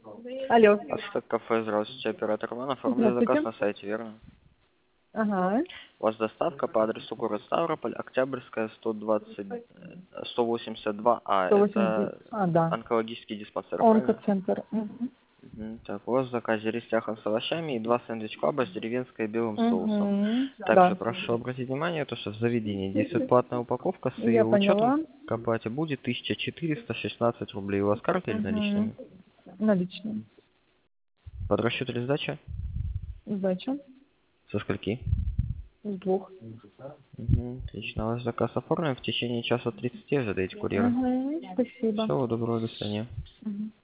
Алло. Астек кафе, здравствуйте, оператор Иван, оформили заказ Здравствуйте. на сайте, верно? Ага. У вас доставка по адресу город Ставрополь, Октябрьская, 182А, 189. это А, да. онкологический диспансер, правильно? Онкоцентр. Угу. Так, у вас в заказе рис яхан с овощами и 2 сэндвич-клаба с деревенской и белым соусом. Угу. Также Да. прошу обратить внимание, то, что в заведении действует платная упаковка, с ее Я учетом поняла. к оплате будет 1416 рублей. У вас карта или Угу. наличными? Наличные. Под расчет или сдача? Сдача. Со скольки? С двух. Отлично, ваш заказ оформлен. В течение часа 30 ожидайте курьера. Угу. Спасибо. Всего доброго, до свидания. Угу.